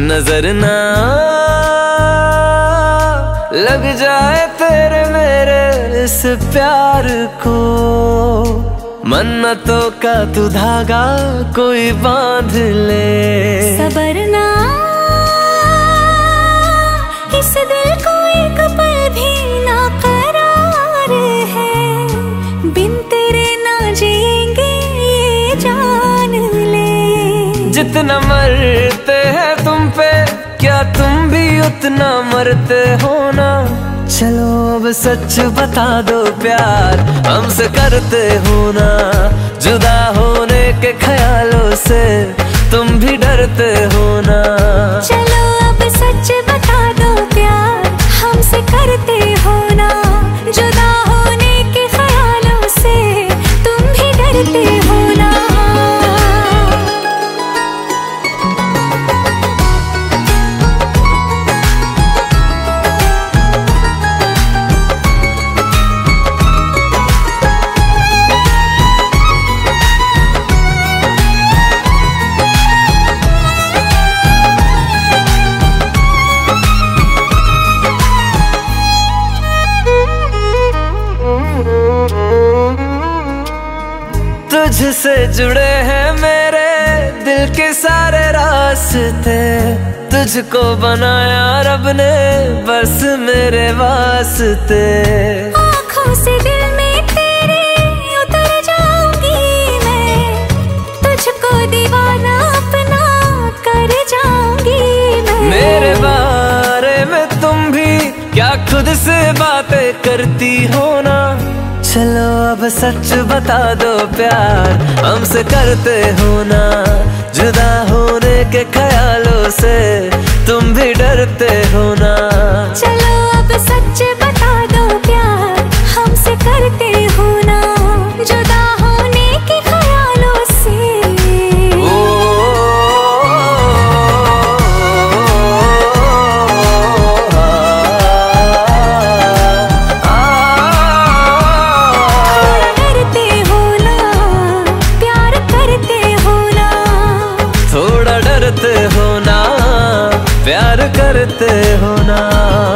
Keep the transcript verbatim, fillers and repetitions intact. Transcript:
नजर ना लग जाए तेरे मेरे इस प्यार को। मन्नतों का तू धागा कोई बांध ले। सबर ना इस दिल को एक पल भी ना करार है। बिन तेरे ना जिएंगे ये जान ले। जितना मरते हैं तुम पे क्या तुम भी उतना मरते हो ना। चलो अब सच बता दो प्यार हमसे करते हो ना। जुदा होने के ख्यालों से तुम भी डरते हो ना। चलो अब सच बता दो प्यार हमसे करते हो ना। जुदा होने के ख्यालों से तुम भी डरते हो ना। तुझसे जुड़े हैं मेरे दिल के सारे रास्ते। तुझको बनाया रब ने बस मेरे वास्ते। आँखों से दिल में तेरे उतर जाऊंगी मैं। तुझको दीवाना अपना कर जाऊंगी मैं। मेरे बारे में तुम भी क्या खुद से बातें करती हो ना। चलो अब सच बता दो प्यार हमसे करते हो ना। जुदा होने के ख्यालों से तुम भी डरते हो ना। चलो अब सच बता दो प्यार हमसे करते हो ना। जुदा होने के ख्यालों से। ओ, थोड़ा डरते हो ना प्यार करते हो ना।